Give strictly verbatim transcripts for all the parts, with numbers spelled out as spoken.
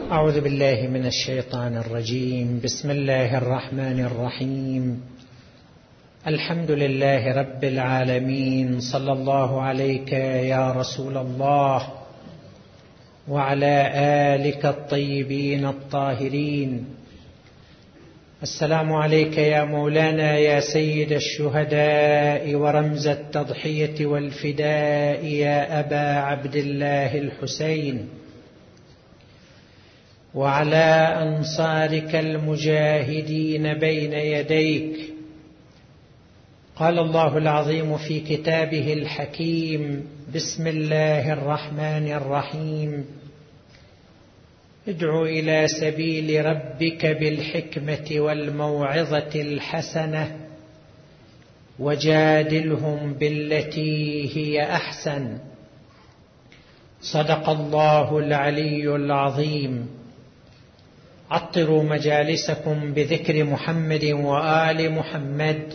أعوذ بالله من الشيطان الرجيم. بسم الله الرحمن الرحيم. الحمد لله رب العالمين. صلى الله عليك يا رسول الله وعلى آلك الطيبين الطاهرين. السلام عليك يا مولانا يا سيد الشهداء ورمز التضحية والفداء يا أبا عبد الله الحسين، وعلى أنصارك المجاهدين بين يديك. قال الله العظيم في كتابه الحكيم: بسم الله الرحمن الرحيم. ادع إلى سبيل ربك بالحكمة والموعظة الحسنة وجادلهم بالتي هي أحسن. صدق الله العلي العظيم. عطروا مجالسكم بذكر محمد وآل محمد.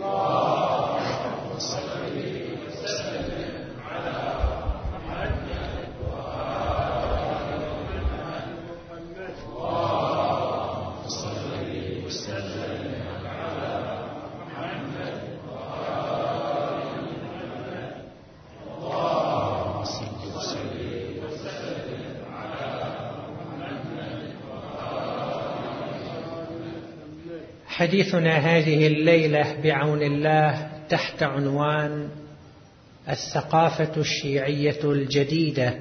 حديثنا هذه الليلة بعون الله تحت عنوان الثقافة الشيعية الجديدة،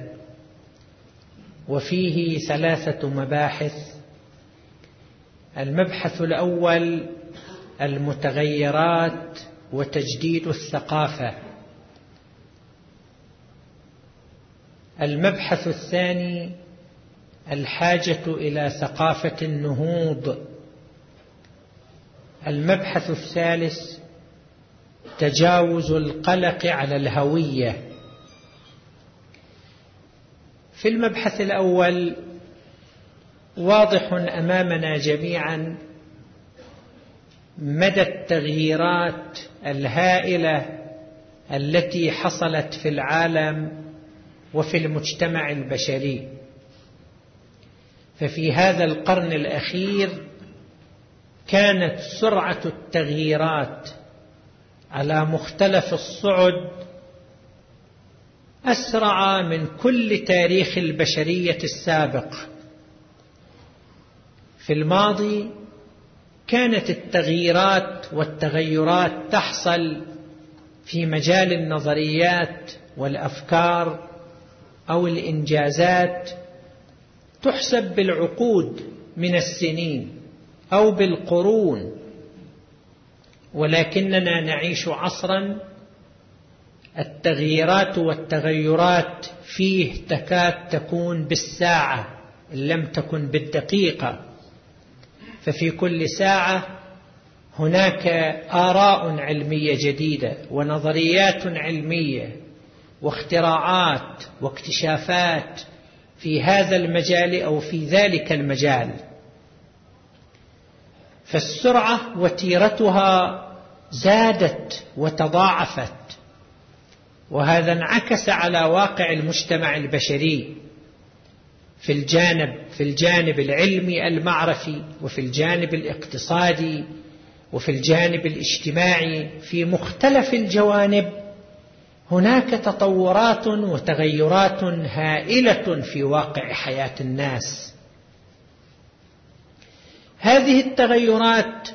وفيه ثلاثة مباحث. المبحث الأول المتغيرات وتجديد الثقافة. المبحث الثاني الحاجة إلى ثقافة النهوض. المبحث الثالث تجاوز القلق على الهوية. في المبحث الأول واضح أمامنا جميعا مدى التغييرات الهائلة التي حصلت في العالم وفي المجتمع البشري. ففي هذا القرن الأخير كانت سرعة التغييرات على مختلف الصعد أسرع من كل تاريخ البشرية السابق. في الماضي كانت التغييرات والتغيرات تحصل في مجال النظريات والأفكار أو الإنجازات تحسب بالعقود من السنين أو بالقرون، ولكننا نعيش عصرا التغييرات والتغيرات فيه تكاد تكون بالساعة إن لم تكن بالدقيقة. ففي كل ساعة هناك آراء علمية جديدة ونظريات علمية واختراعات واكتشافات في هذا المجال أو في ذلك المجال. فالسرعة وتيرتها زادت وتضاعفت، وهذا انعكس على واقع المجتمع البشري في الجانب في الجانب العلمي المعرفي، وفي الجانب الاقتصادي، وفي الجانب الاجتماعي. في مختلف الجوانب هناك تطورات وتغيرات هائلة في واقع حياة الناس. هذه التغيرات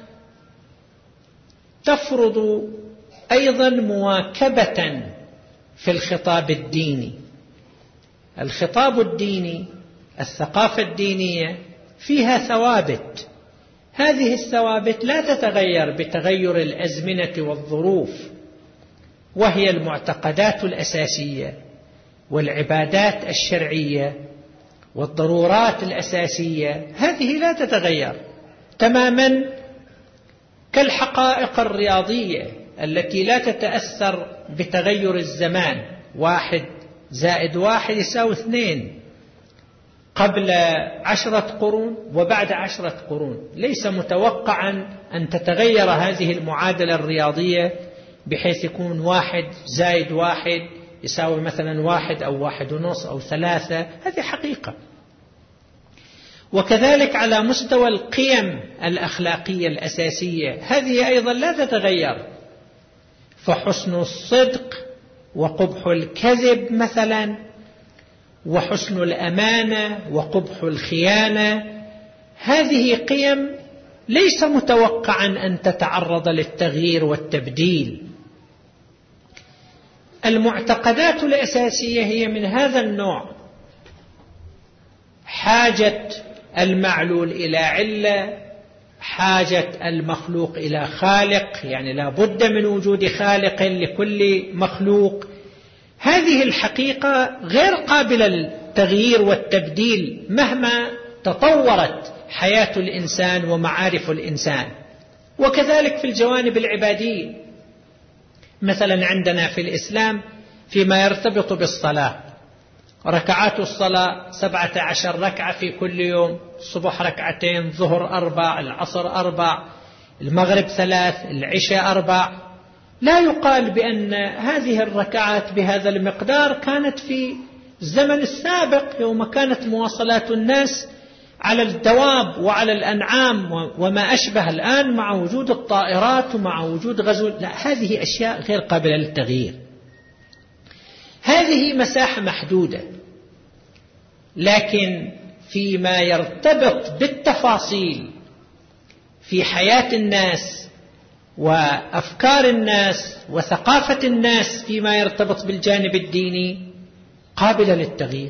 تفرض أيضا مواكبة في الخطاب الديني. الخطاب الديني، الثقافة الدينية فيها ثوابت. هذه الثوابت لا تتغير بتغير الأزمنة والظروف، وهي المعتقدات الأساسية والعبادات الشرعية والضرورات الأساسية. هذه لا تتغير تماما كالحقائق الرياضية التي لا تتأثر بتغير الزمان. واحد زائد واحد يساوي اثنين قبل عشرة قرون وبعد عشرة قرون. ليس متوقعا أن تتغير هذه المعادلة الرياضية بحيث يكون واحد زائد واحد يساوي مثلا واحد أو واحد ونص أو ثلاثة. هذه حقيقة. وكذلك على مستوى القيم الأخلاقية الأساسية هذه أيضا لا تتغير، فحسن الصدق وقبح الكذب مثلا، وحسن الأمانة وقبح الخيانة، هذه قيم ليس متوقعا أن تتعرض للتغيير والتبديل. المعتقدات الأساسية هي من هذا النوع، حاجة المعلول إلى علة، حاجة المخلوق إلى خالق، يعني لا بد من وجود خالق لكل مخلوق. هذه الحقيقة غير قابلة للتغيير والتبديل مهما تطورت حياة الإنسان ومعارف الإنسان. وكذلك في الجوانب العبادية، مثلا عندنا في الإسلام فيما يرتبط بالصلاة، ركعات الصلاة سبعة عشر ركعة في كل يوم، الصبح ركعتين، ظهر أربع، العصر أربع، المغرب ثلاث، العشاء أربع. لا يقال بأن هذه الركعات بهذا المقدار كانت في الزمن السابق يوم كانت مواصلات الناس على الدواب وعلى الأنعام وما أشبه الآن مع وجود الطائرات ومع وجود غزو. لا، هذه أشياء غير قابلة للتغيير. هذه مساحة محدودة، لكن فيما يرتبط بالتفاصيل في حياة الناس وأفكار الناس وثقافة الناس فيما يرتبط بالجانب الديني قابلة للتغيير،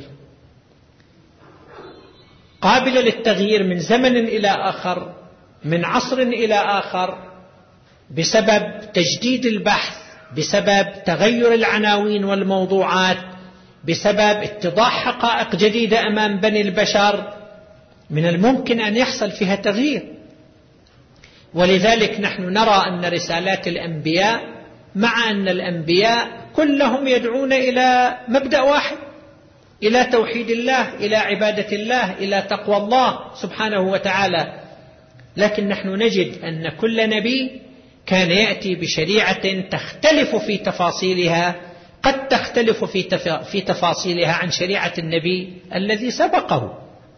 قابلة للتغيير من زمن إلى آخر، من عصر إلى آخر، بسبب تجديد البحث، بسبب تغير العناوين والموضوعات، بسبب اتضاح حقائق جديدة أمام بني البشر، من الممكن أن يحصل فيها تغيير. ولذلك نحن نرى أن رسالات الأنبياء، مع أن الأنبياء كلهم يدعون إلى مبدأ واحد، إلى توحيد الله، إلى عبادة الله، إلى تقوى الله سبحانه وتعالى، لكن نحن نجد أن كل نبي كان يأتي بشريعة تختلف في تفاصيلها، قد تختلف في في تفاصيلها عن شريعة النبي الذي سبقه.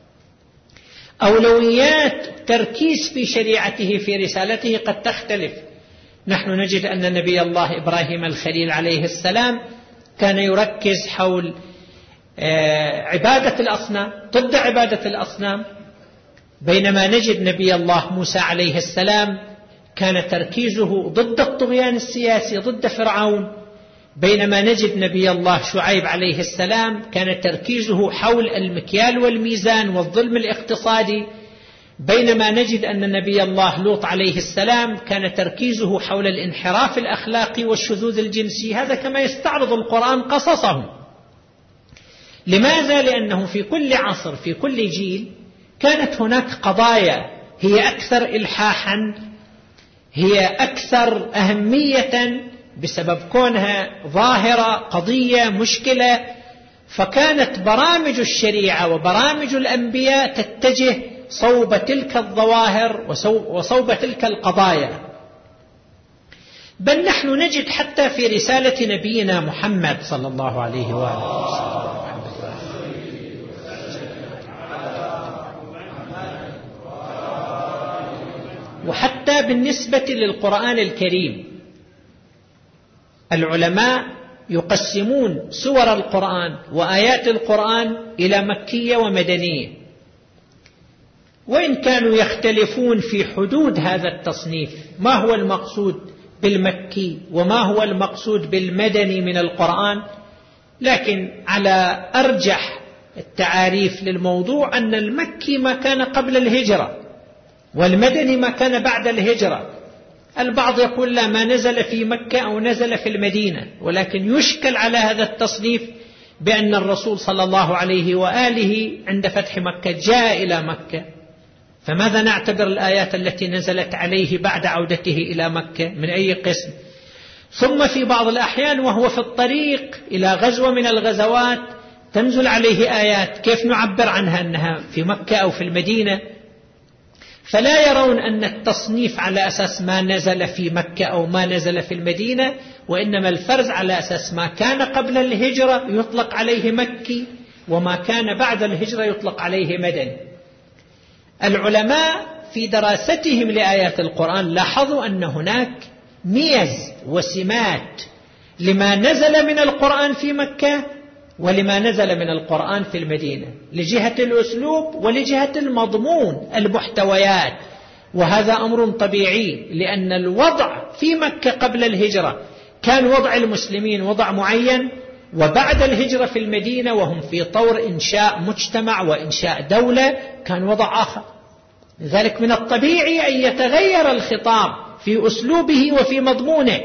أولويات تركيز في شريعته في رسالته قد تختلف. نحن نجد أن نبي الله إبراهيم الخليل عليه السلام كان يركز حول عبادة الأصنام، ضد عبادة الأصنام، بينما نجد نبي الله موسى عليه السلام كان تركيزه ضد الطغيان السياسي، ضد فرعون، بينما نجد نبي الله شعيب عليه السلام كان تركيزه حول المكيال والميزان والظلم الاقتصادي، بينما نجد أن نبي الله لوط عليه السلام كان تركيزه حول الانحراف الأخلاقي والشذوذ الجنسي. هذا كما يستعرض القرآن قصصهم. لماذا؟ لأنه في كل عصر، في كل جيل، كانت هناك قضايا هي أكثر إلحاحا، هي أكثر أهمية بسبب كونها ظاهرة، قضية، مشكلة، فكانت برامج الشريعة وبرامج الأنبياء تتجه صوب تلك الظواهر وصوب تلك القضايا. بل نحن نجد حتى في رسالة نبينا محمد صلى الله عليه وآله وسلم، وحتى بالنسبة للقرآن الكريم العلماء يقسمون سور القرآن وآيات القرآن إلى مكية ومدنية، وإن كانوا يختلفون في حدود هذا التصنيف، ما هو المقصود بالمكي وما هو المقصود بالمدني من القرآن، لكن على أرجح التعاريف للموضوع أن المكي ما كان قبل الهجرة والمدني ما كان بعد الهجرة. البعض يقول لا، ما نزل في مكة أو نزل في المدينة، ولكن يشكل على هذا التصنيف بأن الرسول صلى الله عليه وآله عند فتح مكة جاء إلى مكة، فماذا نعتبر الآيات التي نزلت عليه بعد عودته إلى مكة من أي قسم؟ ثم في بعض الأحيان وهو في الطريق إلى غزوة من الغزوات تنزل عليه آيات، كيف نعبر عنها أنها في مكة أو في المدينة؟ فلا يرون أن التصنيف على أساس ما نزل في مكة أو ما نزل في المدينة، وإنما الفرز على أساس ما كان قبل الهجرة يطلق عليه مكي، وما كان بعد الهجرة يطلق عليه مدني. العلماء في دراستهم لآيات القرآن لاحظوا أن هناك ميز وسمات لما نزل من القرآن في مكة ولما نزل من القرآن في المدينة، لجهة الأسلوب ولجهة المضمون المحتويات. وهذا أمر طبيعي، لأن الوضع في مكة قبل الهجرة كان وضع المسلمين وضع معين، وبعد الهجرة في المدينة وهم في طور إنشاء مجتمع وإنشاء دولة كان وضع آخر. لذلك من الطبيعي أن يتغير الخطاب في أسلوبه وفي مضمونه.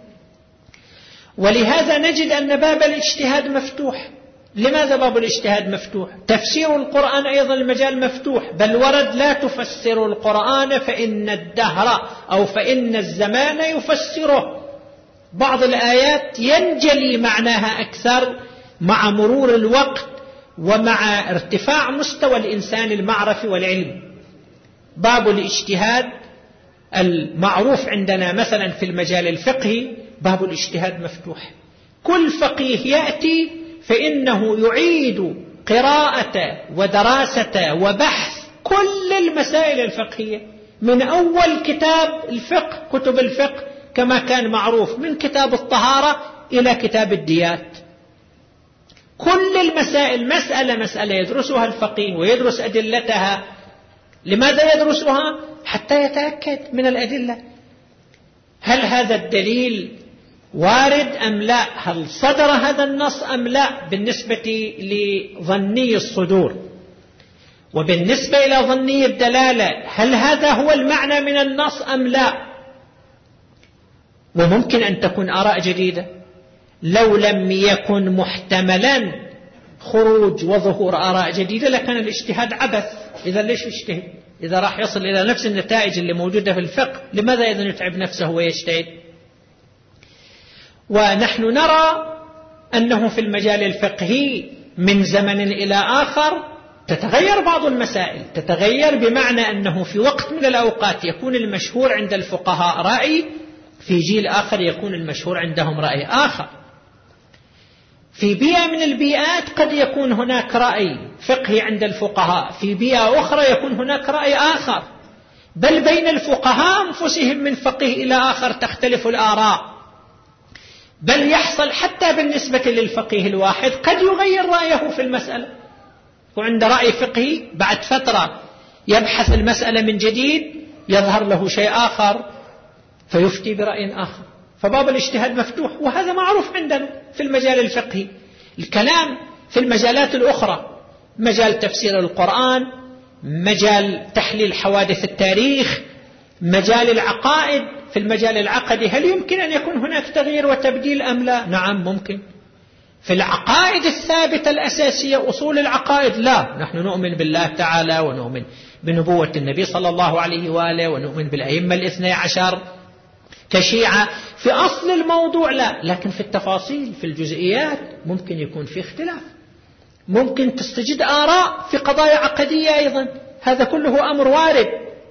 ولهذا نجد أن باب الاجتهاد مفتوح. لماذا باب الاجتهاد مفتوح؟ تفسير القرآن أيضا المجال مفتوح، بل ورد لا تفسر القرآن فإن الدهر أو فإن الزمان يفسره. بعض الآيات ينجلي معناها أكثر مع مرور الوقت ومع ارتفاع مستوى الإنسان المعرفي والعلم. باب الاجتهاد المعروف عندنا مثلا في المجال الفقهي باب الاجتهاد مفتوح. كل فقيه يأتي فإنه يعيد قراءة ودراسة وبحث كل المسائل الفقهية من أول كتاب الفقه، كتب الفقه كما كان معروف، من كتاب الطهارة إلى كتاب الديات. كل المسائل مسألة مسألة يدرسها الفقيه ويدرس أدلتها. لماذا يدرسها؟ حتى يتأكد من الأدلة، هل هذا الدليل وارد أم لا، هل صدر هذا النص أم لا، بالنسبة لظني الصدور. وبالنسبة إلى ظني الدلالة هل هذا هو المعنى من النص أم لا. وممكن أن تكون آراء جديدة. لو لم يكن محتملا خروج وظهور آراء جديدة لكان الاجتهاد عبث. إذا ليش يجتهد؟ إذا راح يصل إلى نفس النتائج اللي موجودة في الفقه لماذا إذا يتعب نفسه ويجتهد؟ ونحن نرى أنه في المجال الفقهي من زمن إلى آخر تتغير بعض المسائل. تتغير بمعنى أنه في وقت من الأوقات يكون المشهور عند الفقهاء رأي، في جيل آخر يكون المشهور عندهم رأي آخر. في بيئة من البيئات قد يكون هناك رأي فقهي عند الفقهاء، في بيئة أخرى يكون هناك رأي آخر، بل بين الفقهاء أنفسهم من فقيه إلى آخر تختلف الآراء. بل يحصل حتى بالنسبة للفقيه الواحد قد يغير رأيه في المسألة، وعند رأي فقهي بعد فترة يبحث المسألة من جديد يظهر له شيء آخر فيفتي برأي آخر. فباب الاجتهاد مفتوح، وهذا معروف عندنا في المجال الفقهي. الكلام في المجالات الأخرى، مجال تفسير القرآن، مجال تحليل حوادث التاريخ، مجال العقائد. في المجال العقدي هل يمكن أن يكون هناك تغيير وتبديل أم لا؟ نعم ممكن. في العقائد الثابتة الأساسية أصول العقائد لا، نحن نؤمن بالله تعالى ونؤمن بنبوة النبي صلى الله عليه وآله ونؤمن بالأئمة الاثني عشر كشيعة. في أصل الموضوع لا، لكن في التفاصيل في الجزئيات ممكن يكون في اختلاف، ممكن تستجد آراء في قضايا عقدية أيضا. هذا كله أمر وارد.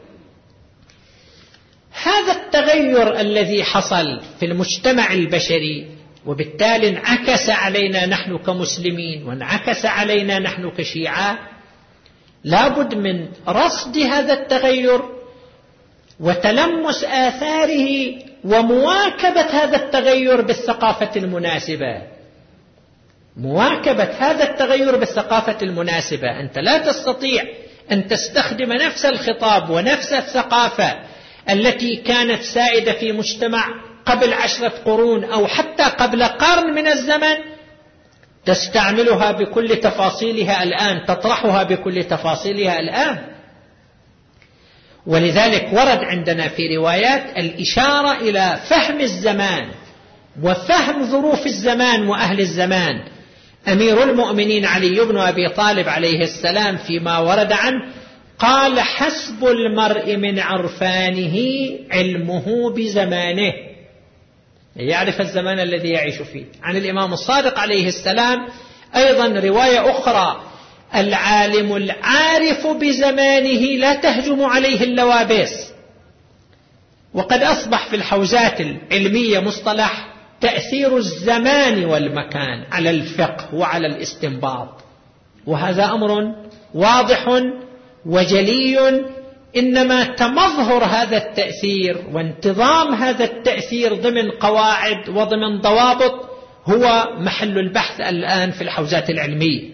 هذا التغير الذي حصل في المجتمع البشري وبالتالي انعكس علينا نحن كمسلمين وانعكس علينا نحن كشيعة، لابد من رصد هذا التغير وتلمس آثاره ومواكبة هذا التغير بالثقافة المناسبة. مواكبة هذا التغير بالثقافة المناسبة. أنت لا تستطيع أن تستخدم نفس الخطاب ونفس الثقافة التي كانت سائدة في مجتمع قبل عشرة قرون أو حتى قبل قرن من الزمن تستعملها بكل تفاصيلها الآن، تطرحها بكل تفاصيلها الآن. ولذلك ورد عندنا في روايات الإشارة إلى فهم الزمان وفهم ظروف الزمان وأهل الزمان. أمير المؤمنين علي بن أبي طالب عليه السلام فيما ورد عنه قال: حسب المرء من عرفانه علمه بزمانه، يعرف الزمان الذي يعيش فيه. عن الإمام الصادق عليه السلام أيضا رواية أخرى: العالم العارف بزمانه لا تهجم عليه اللوابس. وقد أصبح في الحوزات العلمية مصطلح تأثير الزمان والمكان على الفقه وعلى الاستنباط، وهذا أمر واضح وجلي، إنما تمظهر هذا التأثير وانتظام هذا التأثير ضمن قواعد وضمن ضوابط هو محل البحث الآن في الحوزات العلمية.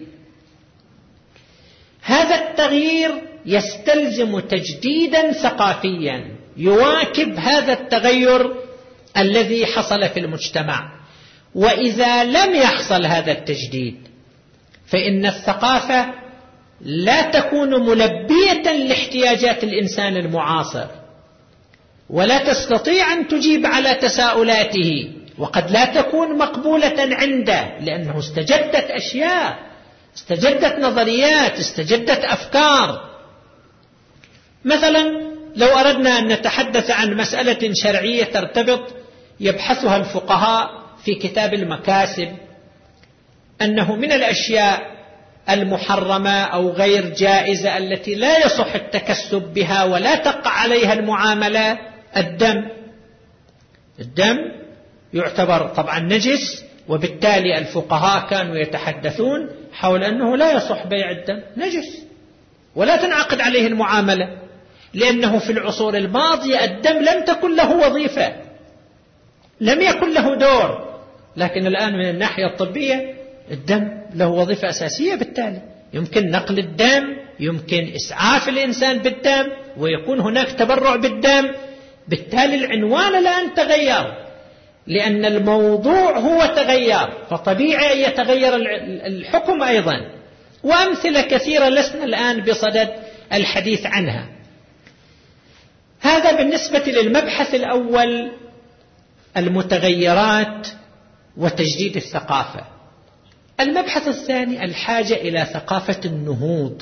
هذا التغيير يستلزم تجديدا ثقافيا يواكب هذا التغير الذي حصل في المجتمع، وإذا لم يحصل هذا التجديد فإن الثقافة لا تكون ملبية لاحتياجات الإنسان المعاصر، ولا تستطيع أن تجيب على تساؤلاته، وقد لا تكون مقبولة عنده، لأنه استجدت أشياء، استجدت نظريات، استجدت أفكار. مثلا لو أردنا أن نتحدث عن مسألة شرعية ترتبط يبحثها الفقهاء في كتاب المكاسب، أنه من الأشياء المحرمة أو غير جائزة التي لا يصح التكسب بها ولا تقع عليها المعاملة الدم. الدم يعتبر طبعا نجس، وبالتالي الفقهاء كانوا يتحدثون حول أنه لا يصح بيع الدم، نجس ولا تنعقد عليه المعاملة، لأنه في العصور الماضية الدم لم تكن له وظيفة، لم يكن له دور، لكن الآن من الناحية الطبية الدم له وظيفة أساسية، بالتالي يمكن نقل الدم، يمكن إسعاف الإنسان بالدم، ويكون هناك تبرع بالدم. بالتالي العنوان الآن تغير، لأن الموضوع هو تغير، فطبيعي أن يتغير الحكم أيضا، وأمثلة كثيرة لسنا الآن بصدد الحديث عنها. هذا بالنسبة للمبحث الأول، المتغيرات وتجديد الثقافة. المبحث الثاني الحاجة إلى ثقافة النهوض.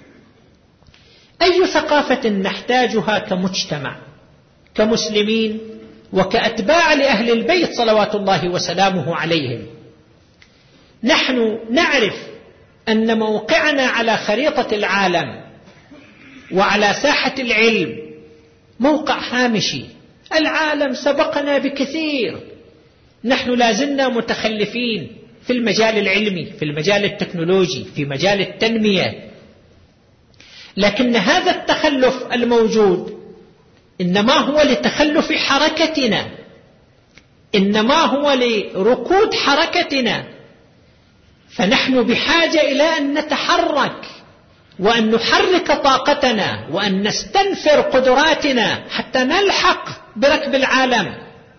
أي ثقافة نحتاجها كمجتمع، كمسلمين وكأتباع لأهل البيت صلوات الله وسلامه عليهم؟ نحن نعرف أن موقعنا على خريطة العالم وعلى ساحة العلم موقع هامشي، العالم سبقنا بكثير، نحن لازلنا متخلفين في المجال العلمي، في المجال التكنولوجي، في مجال التنمية. لكن هذا التخلف الموجود إنما هو لتخلف حركتنا، إنما هو لركود حركتنا، فنحن بحاجة إلى أن نتحرك وأن نحرك طاقتنا وأن نستنفر قدراتنا حتى نلحق بركب العالم.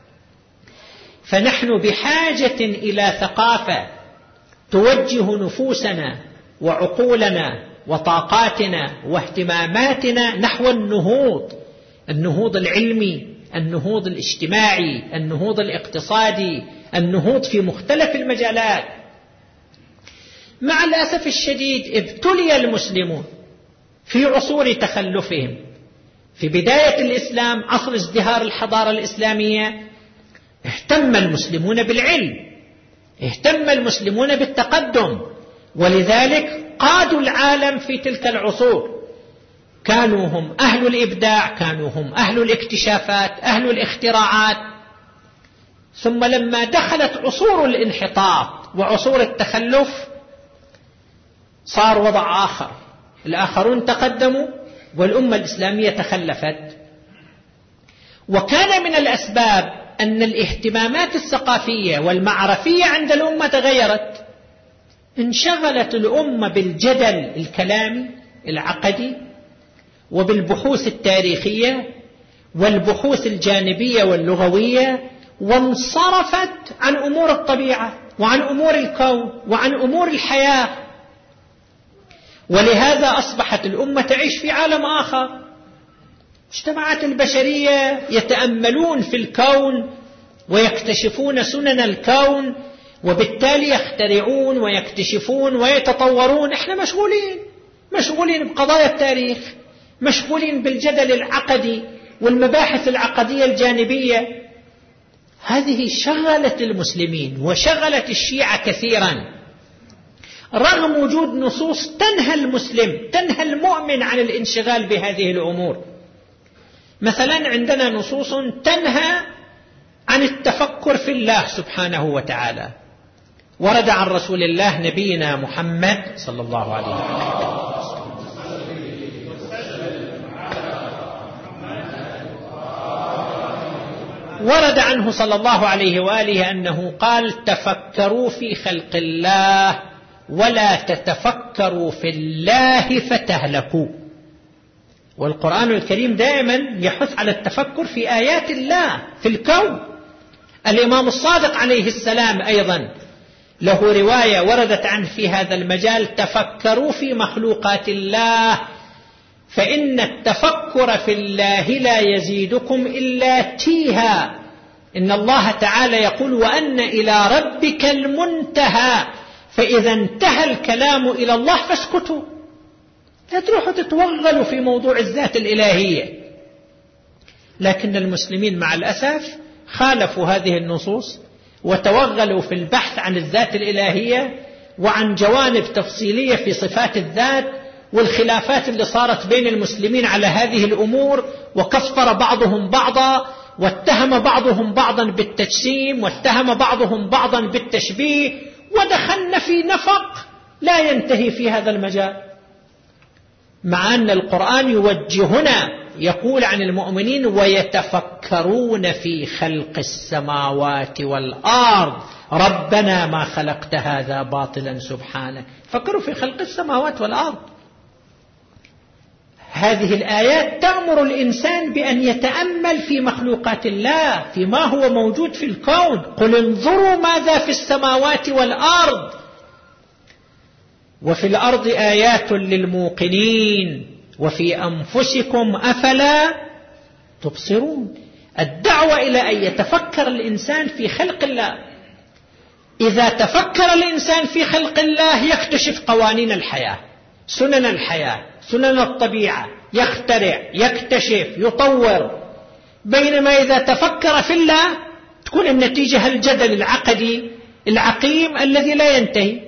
فنحن بحاجة إلى ثقافة توجه نفوسنا وعقولنا وطاقاتنا واهتماماتنا نحو النهوض، النهوض العلمي، النهوض الاجتماعي، النهوض الاقتصادي، النهوض في مختلف المجالات. مع الأسف الشديد ابتلي المسلمون في عصور تخلفهم. في بداية الإسلام، عصر ازدهار الحضارة الإسلامية، اهتم المسلمون بالعلم، اهتم المسلمون بالتقدم، ولذلك قادوا العالم في تلك العصور. كانوا هم أهل الإبداع، كانوا هم أهل الاكتشافات، أهل الاختراعات. ثم لما دخلت عصور الانحطاط وعصور التخلف صار وضع آخر، الآخرون تقدموا والأمة الإسلامية تخلفت. وكان من الأسباب أن الاهتمامات الثقافية والمعرفية عند الأمة تغيرت، انشغلت الأمة بالجدل الكلامي العقدي وبالبحوث التاريخية والبحوث الجانبية واللغوية، وانصرفت عن أمور الطبيعة وعن أمور الكون وعن أمور الحياة. ولهذا أصبحت الأمة تعيش في عالم آخر. مجتمعات البشرية يتأملون في الكون ويكتشفون سنن الكون، وبالتالي يخترعون ويكتشفون ويتطورون. احنا مشغولين مشغولين بقضايا التاريخ، مشغولين بالجدل العقدي والمباحث العقدية الجانبية. هذه شغلت المسلمين وشغلت الشيعة كثيرا، رغم وجود نصوص تنهى المسلم، تنهى المؤمن عن الانشغال بهذه الأمور. مثلا عندنا نصوص تنهى عن التفكر في الله سبحانه وتعالى. ورد عن رسول الله نبينا محمد صلى الله عليه وسلم ورد عنه صلى الله عليه وآله أنه قال: تفكروا في خلق الله ولا تتفكروا في الله فتهلكوا. والقرآن الكريم دائما يحث على التفكر في آيات الله في الكون. الإمام الصادق عليه السلام أيضا له رواية وردت عنه في هذا المجال: تفكروا في مخلوقات الله فإن التفكر في الله لا يزيدكم إلا تيها. إن الله تعالى يقول: وأن إلى ربك المنتهى. فإذا انتهى الكلام إلى الله فاسكتوا، لا تروحوا تتوغلوا في موضوع الذات الإلهية. لكن المسلمين مع الأسف خالفوا هذه النصوص وتوغلوا في البحث عن الذات الإلهية وعن جوانب تفصيلية في صفات الذات، والخلافات اللي صارت بين المسلمين على هذه الأمور، وكفر بعضهم بعضا، واتهم بعضهم بعضا بالتجسيم، واتهم بعضهم بعضا بالتشبيه، ودخلنا في نفق لا ينتهي في هذا المجال. مع أن القرآن يوجهنا يقول عن المؤمنين: ويتفكرون في خلق السماوات والأرض ربنا ما خلقت هذا باطلا سبحانك. فكروا في خلق السماوات والأرض. هذه الآيات تأمر الإنسان بأن يتأمل في مخلوقات الله، فيما هو موجود في الكون. قل انظروا ماذا في السماوات والأرض وفي الأرض آيات للموقنين وفي أنفسكم أفلا تبصرون. الدعوة إلى أن يتفكر الإنسان في خلق الله. إذا تفكر الإنسان في خلق الله يكتشف قوانين الحياة، سنن الحياة، سنن الطبيعة، يخترع، يكتشف، يطور. بينما إذا تفكر في الله تكون النتيجة الجدل العقدي العقيم الذي لا ينتهي.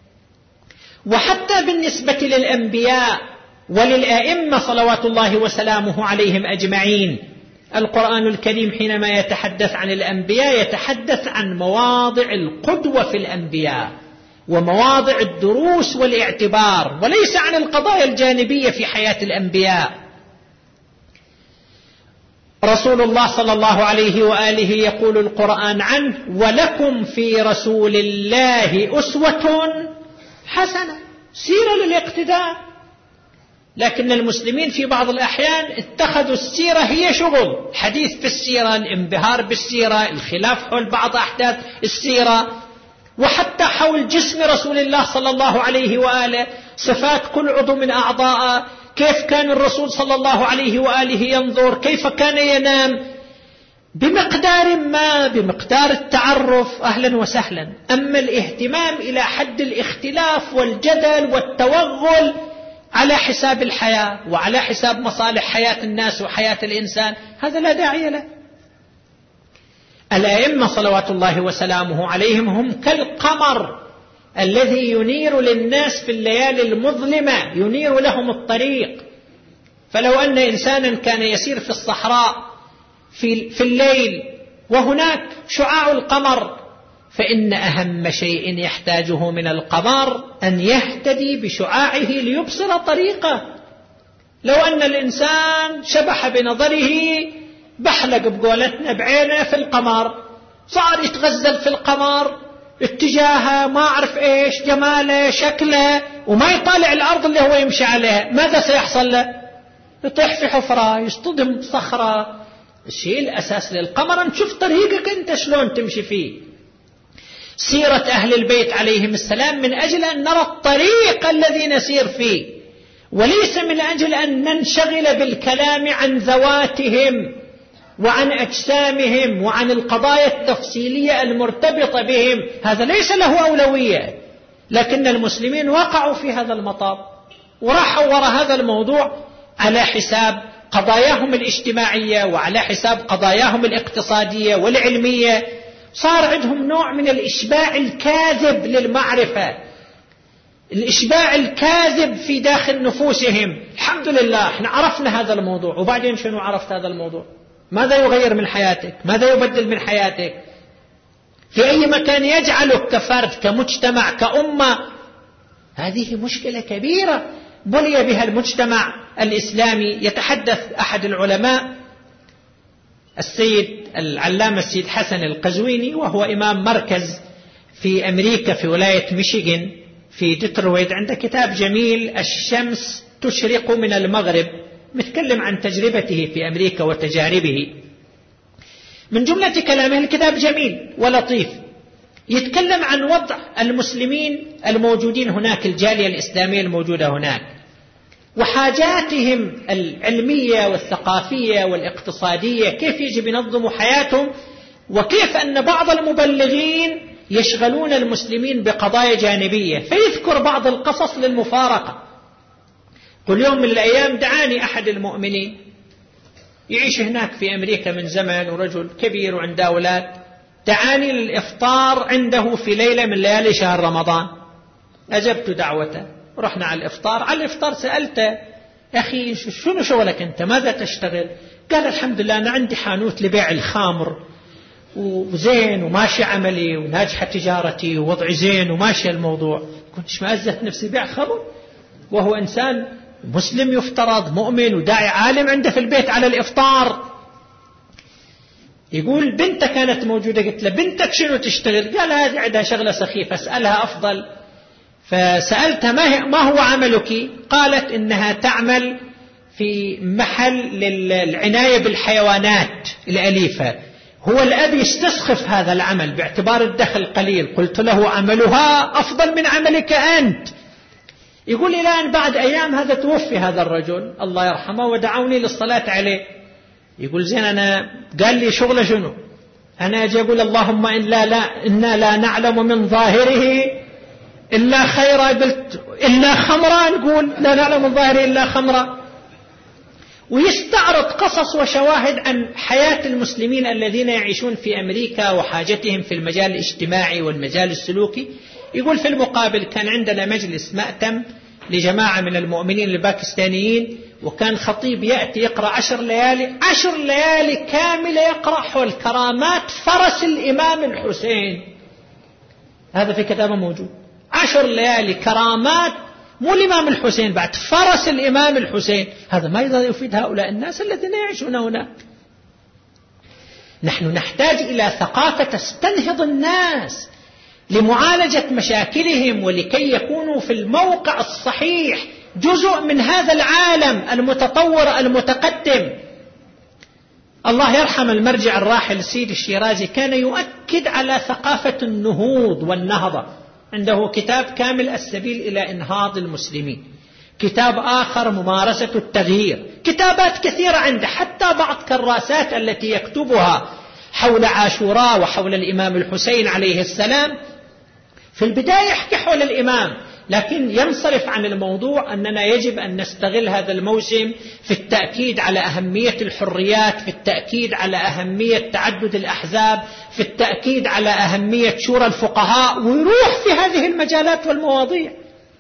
وحتى بالنسبة للأنبياء وللآئمة صلوات الله وسلامه عليهم أجمعين، القرآن الكريم حينما يتحدث عن الأنبياء يتحدث عن مواضع القدوة في الأنبياء ومواضع الدروس والاعتبار، وليس عن القضايا الجانبية في حياة الأنبياء. رسول الله صلى الله عليه وآله يقول القرآن عنه: ولكم في رسول الله أسوة حسنة، سيرة للاقتداء. لكن المسلمين في بعض الأحيان اتخذوا السيرة هي شغل، حديث في السيرة، الانبهار بالسيرة، الخلاف حول بعض أحداث السيرة، وحتى حول جسم رسول الله صلى الله عليه وآله، صفات كل عضو من أعضائه، كيف كان الرسول صلى الله عليه وآله ينظر، كيف كان ينام، بمقدار ما، بمقدار التعرف، أهلا وسهلا. أما الاهتمام إلى حد الاختلاف والجدل والتوغل على حساب الحياة وعلى حساب مصالح حياة الناس وحياة الإنسان، هذا لا داعي له. الأئمة صلوات الله وسلامه عليهم هم كالقمر الذي ينير للناس في الليالي المظلمة، ينير لهم الطريق. فلو أن إنسانا كان يسير في الصحراء في, في الليل وهناك شعاع القمر، فإن أهم شيء يحتاجه من القمر أن يهتدي بشعاعه ليبصر طريقه. لو أن الإنسان شبح بنظره، بحلق بقولتنا بعينه في القمر، صار يتغزل في القمر، اتجاهه ما أعرف إيش، جماله، شكله، وما يطالع الأرض اللي هو يمشي عليها، ماذا سيحصل له؟ يطيح في حفرة، يصطدم بصخرة. الشيء الأساس للقمر أن تشوف طريقك أنت شلون تمشي فيه. سيرة أهل البيت عليهم السلام من أجل أن نرى الطريق الذي نسير فيه، وليس من أجل أن ننشغل بالكلام عن ذواتهم وعن أجسامهم وعن القضايا التفصيلية المرتبطة بهم. هذا ليس له أولوية. لكن المسلمين وقعوا في هذا المطاب وراحوا وراء هذا الموضوع على حساب قضاياهم الاجتماعية وعلى حساب قضاياهم الاقتصادية والعلمية. صار عندهم نوع من الإشباع الكاذب للمعرفة، الإشباع الكاذب في داخل نفوسهم. الحمد لله احنا عرفنا هذا الموضوع، وبعدين شنو عرفت هذا الموضوع؟ ماذا يغير من حياتك؟ ماذا يبدل من حياتك؟ في أي مكان يجعلك كفرد، كمجتمع، كأمة؟ هذه مشكلة كبيرة بلي بها المجتمع الإسلامي. يتحدث أحد العلماء السيد العلامة السيد حسن القزويني، وهو إمام مركز في أمريكا في ولاية ميشيغان في ديترويت، عنده كتاب جميل الشمس تشرق من المغرب، متكلم عن تجربته في أمريكا وتجاربه. من جملة كلامه الكتاب جميل ولطيف، يتكلم عن وضع المسلمين الموجودين هناك، الجالية الإسلامية الموجودة هناك، وحاجاتهم العلمية والثقافية والاقتصادية، كيف يجب ينظموا حياتهم، وكيف أن بعض المبلغين يشغلون المسلمين بقضايا جانبية. فيذكر بعض القصص للمفارقة. كل يوم من الأيام دعاني أحد المؤمنين يعيش هناك في أمريكا من زمن، ورجل كبير وعنده أولاد، دعاني للإفطار عنده في ليلة من ليالي شهر رمضان. أجبت دعوته، رحنا على الإفطار. على الإفطار سألته: أخي شنو شغلك أنت؟ ماذا تشتغل؟ قال: الحمد لله أنا عندي حانوت لبيع الخمر وزين وماشي عملي وناجحة تجارتي ووضعي زين وماشي الموضوع. كنتش مأزت نفسي بيع خمر وهو إنسان مسلم يفترض مؤمن وداعي عالم عنده في البيت على الإفطار. يقول: بنتك كانت موجودة. قلت له: بنتك شنو تشتغل؟ قال: هذه عندها شغلة سخيفة أسألها أفضل. فسألتها: ما هو عملك؟ قالت إنها تعمل في محل للعناية بالحيوانات الأليفة. هو الأب يستسخف هذا العمل باعتبار الدخل قليل. قلت له: عملها أفضل من عملك أنت. يقول: إلى أن بعد أيام هذا توفي هذا الرجل الله يرحمه، ودعوني للصلاة عليه. يقول: زين أنا قال لي شغله شنو؟ أنا أجي أقول: اللهم إلا لا إنا لا نعلم من ظاهره إلا خيرا. قلت: إلا خمرا. نقول: لا نعلم من ظاهره إلا خمرا. ويستعرض قصص وشواهد عن حياة المسلمين الذين يعيشون في أمريكا وحاجتهم في المجال الاجتماعي والمجال السلوكي. يقول: في المقابل كان عندنا مجلس مأتم لجماعة من المؤمنين الباكستانيين، وكان خطيب يأتي يقرأ عشر ليالي عشر ليالي كاملة يقرأ حول كرامات فرس الإمام الحسين. هذا في كتابه موجود. عشر ليالي كرامات، مو الإمام الحسين بعد، فرس الإمام الحسين. هذا ما يفيد هؤلاء الناس الذين يعيشون هناك. نحن نحتاج إلى ثقافة تستنهض الناس لمعالجة مشاكلهم، ولكي يكونوا في الموقع الصحيح، جزء من هذا العالم المتطور المتقدم. الله يرحم المرجع الراحل سيد الشيرازي، كان يؤكد على ثقافة النهوض والنهضة. عنده كتاب كامل السبيل إلى إنهاض المسلمين، كتاب آخر ممارسة التغيير، كتابات كثيرة عنده، حتى بعض كراسات التي يكتبها حول عاشوراء وحول الإمام الحسين عليه السلام. في البداية يحكي حول الإمام، لكن ينصرف عن الموضوع أننا يجب أن نستغل هذا الموسم في التأكيد على أهمية الحريات، في التأكيد على أهمية تعدد الأحزاب، في التأكيد على أهمية شورى الفقهاء، ويروح في هذه المجالات والمواضيع.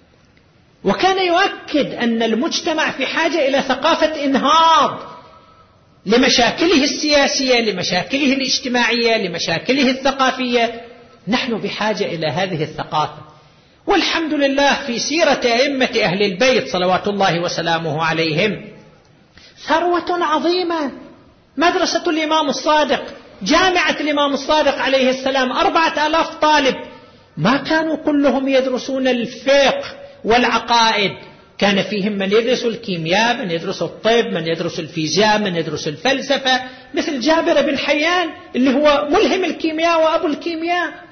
وكان يؤكد أن المجتمع في حاجة إلى ثقافة إنهاض لمشاكله السياسية، لمشاكله الاجتماعية، لمشاكله الثقافية. نحن بحاجة إلى هذه الثقافة. والحمد لله في سيرة أئمة أهل البيت صلوات الله وسلامه عليهم ثروة عظيمة. مدرسة الإمام الصادق، جامعة الإمام الصادق عليه السلام، أربعة آلاف طالب، ما كانوا كلهم يدرسون الفقه والعقائد، كان فيهم من يدرس الكيمياء، من يدرس الطب، من يدرس الفيزياء، من يدرس الفلسفة، مثل جابر بن حيان اللي هو ملهم الكيمياء وأبو الكيمياء.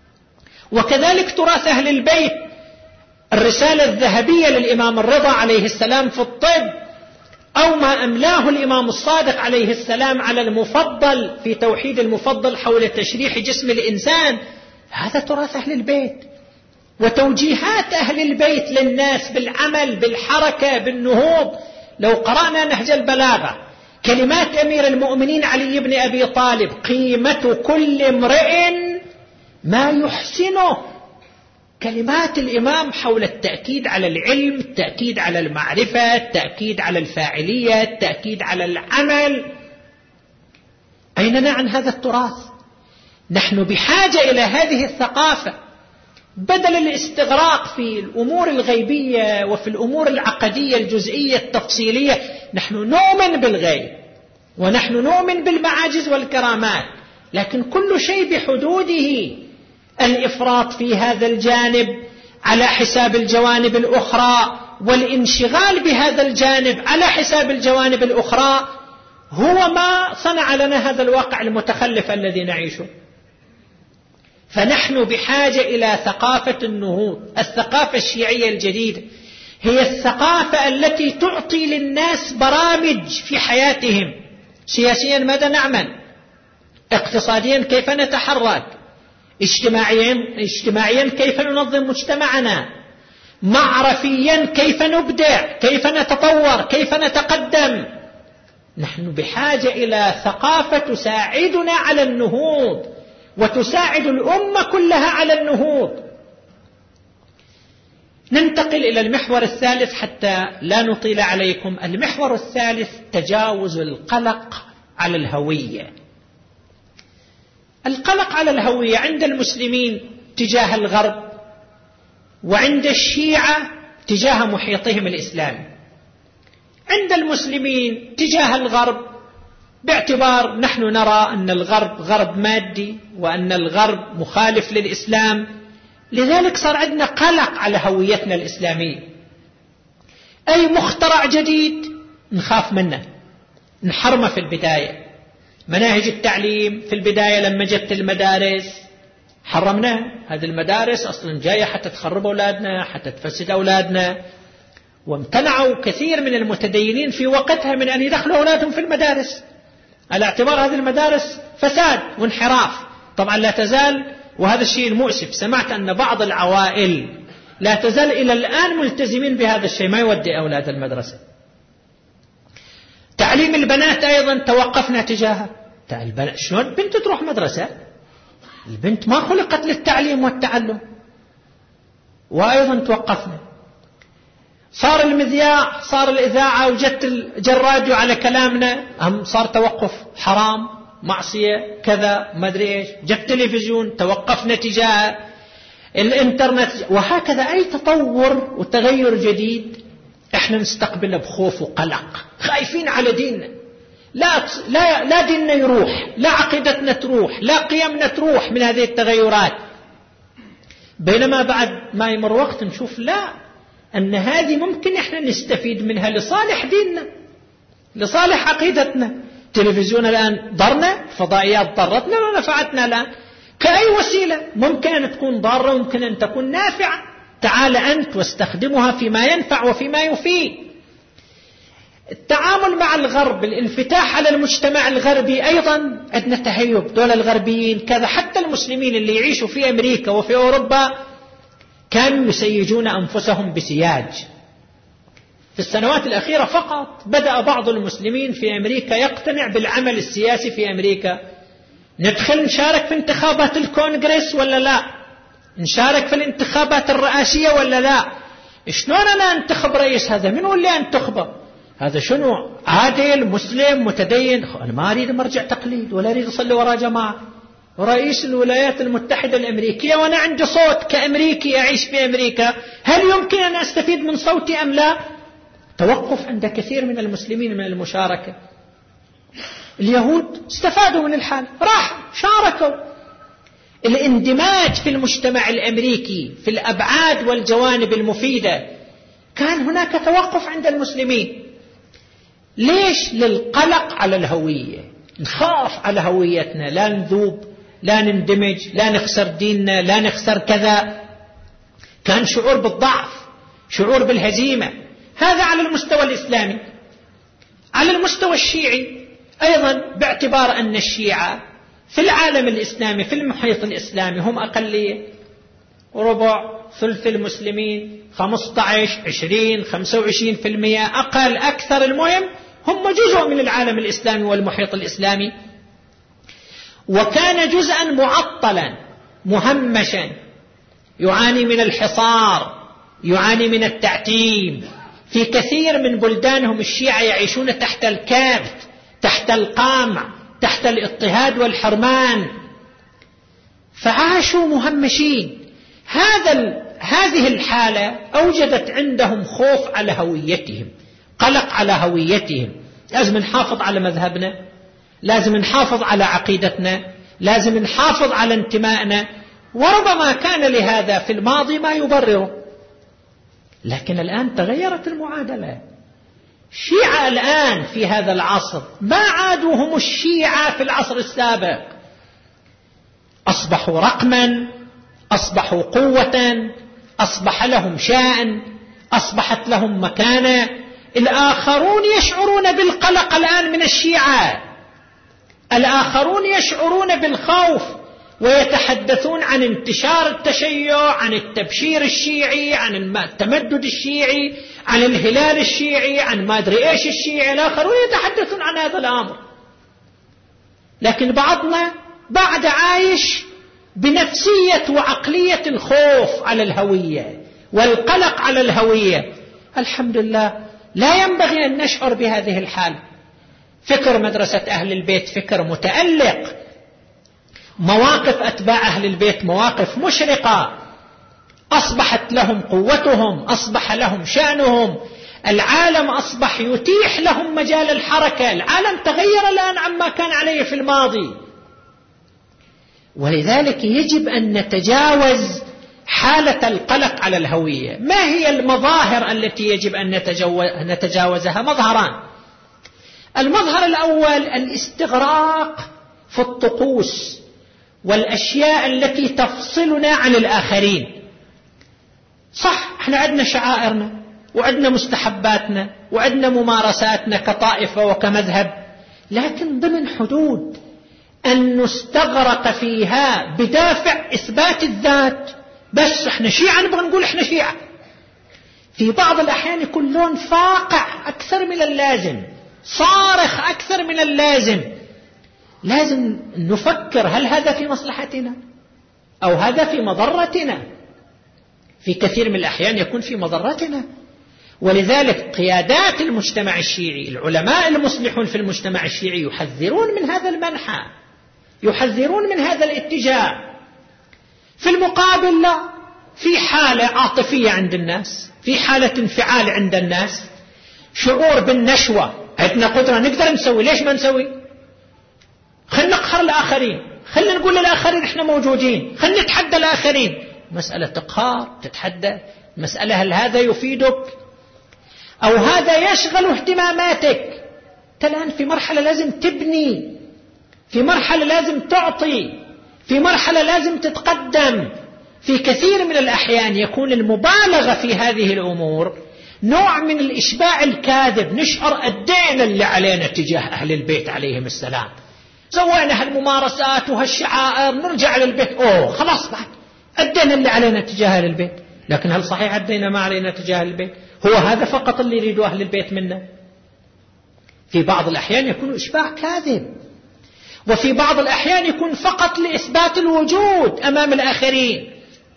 وكذلك تراث أهل البيت، الرسالة الذهبية للإمام الرضا عليه السلام في الطب، أو ما أملاه الإمام الصادق عليه السلام على المفضل في توحيد المفضل حول تشريح جسم الإنسان. هذا تراث أهل البيت. وتوجيهات أهل البيت للناس بالعمل، بالحركة، بالنهوض. لو قرأنا نهج البلاغة، كلمات أمير المؤمنين علي بن أبي طالب: قيمة كل امرئ ما يحسنه. كلمات الإمام حول التأكيد على العلم، التأكيد على المعرفة، التأكيد على الفاعلية، التأكيد على العمل. أين عن هذا التراث؟ نحن بحاجة إلى هذه الثقافة، بدل الاستغراق في الأمور الغيبية وفي الأمور العقدية الجزئية التفصيلية. نحن نؤمن بالغيب، ونحن نؤمن بالمعاجز والكرامات، لكن كل شيء بحدوده. الإفراط في هذا الجانب على حساب الجوانب الأخرى، والانشغال بهذا الجانب على حساب الجوانب الأخرى، هو ما صنع لنا هذا الواقع المتخلف الذي نعيشه. فنحن بحاجة إلى ثقافة النهوض. الثقافة الشيعية الجديدة هي الثقافة التي تعطي للناس برامج في حياتهم. سياسيا ماذا نعمل؟ اقتصاديا كيف نتحرك؟ اجتماعيا, اجتماعيا كيف ننظم مجتمعنا؟ معرفيا كيف نبدع؟ كيف نتطور؟ كيف نتقدم؟ نحن بحاجة إلى ثقافة تساعدنا على النهوض وتساعد الأمة كلها على النهوض. ننتقل إلى المحور الثالث حتى لا نطيل عليكم. المحور الثالث تجاوز القلق على الهوية. القلق على الهوية عند المسلمين تجاه الغرب، وعند الشيعة تجاه محيطهم الإسلامي. عند المسلمين تجاه الغرب باعتبار نحن نرى أن الغرب غرب مادي وأن الغرب مخالف للإسلام، لذلك صار عندنا قلق على هويتنا الإسلامية. أي مخترع جديد نخاف منه، نحرمه في البداية. مناهج التعليم في البداية لما جت المدارس حرمناها. هذه المدارس أصلا جاية حتى تخرب أولادنا، حتى تفسد أولادنا، وامتنعوا كثير من المتدينين في وقتها من أن يدخلوا أولادهم في المدارس على اعتبار هذه المدارس فساد وانحراف. طبعا لا تزال، وهذا الشيء المؤسف، سمعت أن بعض العوائل لا تزال إلى الآن ملتزمين بهذا الشيء، ما يودي أولاد المدرسة. تعليم البنات أيضا توقفنا تجاهه. شلون البنت تروح مدرسة؟ البنت ما خلقت للتعليم والتعلم. وأيضا توقفنا. صار المذياع، صار الإذاعة، وجدت الجراد على كلامنا، هم صار توقف، حرام، معصية، كذا، ما أدري إيش. جت تلفزيون توقفنا تجاه الإنترنت، وهكذا. أي تطور وتغير جديد إحنا نستقبله بخوف وقلق، خايفين على ديننا. لا لا لا ديننا يروح، لا عقيدتنا تروح، لا قيمنا تروح من هذه التغيرات. بينما بعد ما يمر وقت نشوف لا، أن هذه ممكن إحنا نستفيد منها لصالح ديننا، لصالح عقيدتنا. تلفزيون الآن ضرنا، فضائيات ضرتنا ونفعتنا الآن، كأي وسيلة ممكن أن تكون ضارة وممكن أن تكون نافعة. تعال أنت واستخدمها فيما ينفع وفيما يفيد. التعامل مع الغرب، الانفتاح على المجتمع الغربي، أيضا عندنا تهيب. دول الغربيين كذا، حتى المسلمين اللي يعيشوا في أمريكا وفي أوروبا كانوا يسيجون أنفسهم بسياج. في السنوات الأخيرة فقط بدأ بعض المسلمين في أمريكا يقتنع بالعمل السياسي في أمريكا. ندخل نشارك في انتخابات الكونغرس ولا لا؟ نشارك في الانتخابات الرئاسية ولا لا؟ شلون أنا أنتخب رئيس؟ هذا من اللي أنتخبه؟ هذا شنو؟ عادل، مسلم، متدين؟ أنا ما أريد مرجع تقليد ولا أريد أصلي وراء جماعة. رئيس الولايات المتحدة الأمريكية وأنا عندي صوت كأمريكي أعيش في أمريكا، هل يمكن أن أستفيد من صوتي أم لا؟ توقف عند كثير من المسلمين من المشاركة. اليهود استفادوا من الحال، راح شاركوا. الاندماج في المجتمع الأمريكي في الأبعاد والجوانب المفيدة، كان هناك توقف عند المسلمين. ليش؟ للقلق على الهوية، نخاف على هويتنا، لا نذوب، لا نندمج، لا نخسر ديننا، لا نخسر كذا. كان شعور بالضعف، شعور بالهزيمة. هذا على المستوى الإسلامي. على المستوى الشيعي أيضا، باعتبار أن الشيعة في العالم الإسلامي في المحيط الإسلامي هم أقلية، ربع ثلث المسلمين، خمسة عشر عشرين خمسة وعشرين في المئة، أقل أكثر، المهم هم جزء من العالم الإسلامي والمحيط الإسلامي. وكان جزءا معطلا مهمشا، يعاني من الحصار، يعاني من التعتيم. في كثير من بلدانهم الشيعة يعيشون تحت الكبت، تحت القمع، تحت الاضطهاد والحرمان، فعاشوا مهمشين. هذا هذه الحالة أوجدت عندهم خوف على هويتهم، قلق على هويتهم. لازم نحافظ على مذهبنا، لازم نحافظ على عقيدتنا، لازم نحافظ على انتمائنا. وربما كان لهذا في الماضي ما يبرره، لكن الآن تغيرت المعادلة. الشيعة الآن في هذا العصر ما عادوا هم الشيعة في العصر السابق، أصبحوا رقما، أصبحوا قوة، أصبح لهم شأن، أصبحت لهم مكانة. الآخرون يشعرون بالقلق الآن من الشيعة، الآخرون يشعرون بالخوف ويتحدثون عن انتشار التشيع، عن التبشير الشيعي، عن التمدد الشيعي، عن الهلال الشيعي، عن ما أدري إيش الشيعي. الآخرون يتحدثون عن هذا الأمر، لكن بعضنا بعد عايش بنفسية وعقلية الخوف على الهوية والقلق على الهوية. الحمد لله لا ينبغي أن نشعر بهذه الحال. فكر مدرسة أهل البيت فكر متألق، مواقف أتباع أهل البيت مواقف مشرقة، أصبحت لهم قوتهم، أصبح لهم شأنهم، العالم أصبح يتيح لهم مجال الحركة. العالم تغير الآن عما كان عليه في الماضي، ولذلك يجب أن نتجاوز حالة القلق على الهوية. ما هي المظاهر التي يجب أن نتجاوزها؟ مظهران. المظهر الأول الاستغراق في الطقوس والأشياء التي تفصلنا عن الآخرين. صح، احنا عندنا شعائرنا وعندنا مستحباتنا وعندنا ممارساتنا كطائفة وكمذهب، لكن ضمن حدود. أن نستغرق فيها بدافع إثبات الذات، بس احنا شيعة نبغى نقول احنا شيعة. في بعض الأحيان يكون لون فاقع أكثر من اللازم، صارخ أكثر من اللازم. لازم نفكر هل هذا في مصلحتنا أو هذا في مضرتنا. في كثير من الأحيان يكون في مضرتنا. ولذلك قيادات المجتمع الشيعي، العلماء المصلحون في المجتمع الشيعي يحذرون من هذا المنحى، يحذرون من هذا الاتجاه. في المقابل لا، في حالة عاطفية عند الناس، في حالة انفعال عند الناس، شعور بالنشوة، عندنا قدرة نقدر نسوي، ليش ما نسوي؟ خلنا نقهر الآخرين، خلنا نقول للآخرين احنا موجودين، خلنا نتحدى الآخرين. مسألة تقهار، تتحدى مسألة هل هذا يفيدك أو هذا يشغل اهتماماتك؟ الآن في مرحلة لازم تبني، في مرحلة لازم تعطي، في مرحلة لازم تتقدم. في كثير من الأحيان يكون المبالغة في هذه الأمور نوع من الإشباع الكاذب. نشعر أدينا اللي علينا تجاه أهل البيت عليهم السلام، سوينا هالممارسات وهالشعائر، نرجع للبيت أوه خلاص بعد أدينا اللي علينا تجاه أهل البيت. لكن هل صحيح أدينا ما علينا تجاه أهل البيت؟ هو هذا فقط اللي يريدوا أهل البيت منا؟ في بعض الأحيان يكون إشباع كاذب، وفي بعض الأحيان يكون فقط لإثبات الوجود أمام الآخرين.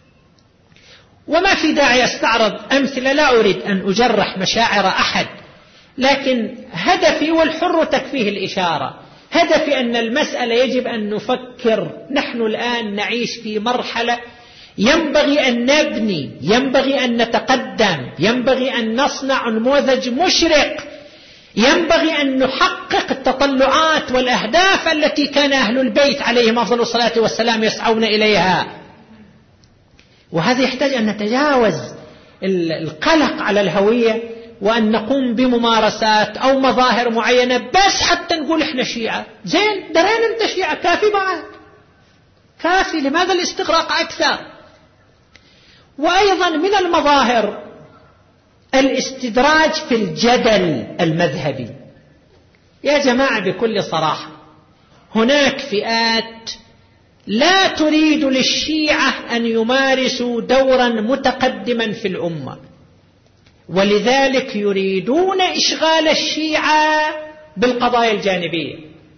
وما في داعي أستعرض أمثلة، لا أريد أن أجرح مشاعر أحد، لكن هدفي والحر تكفيه الإشارة. هدفي أن المسألة يجب أن نفكر. نحن الآن نعيش في مرحلة ينبغي أن نبني، ينبغي أن نتقدم، ينبغي أن نصنع نموذج مشرق، ينبغي أن نحقق التطلعات والأهداف التي كان أهل البيت عليهم أفضل الصلاة والسلام يسعون إليها. وهذا يحتاج أن نتجاوز القلق على الهوية، وأن نقوم بممارسات أو مظاهر معينة بس حتى نقول إحنا شيعة. زين، درين أنت شيعة، كافي بعد، كافي. لماذا الاستغراق أكثر؟ وأيضا من المظاهر الاستدراج في الجدل المذهبي. يا جماعة بكل صراحة، هناك فئات لا تريد للشيعة أن يمارسوا دورا متقدما في الأمة، ولذلك يريدون إشغال الشيعة بالقضايا الجانبية،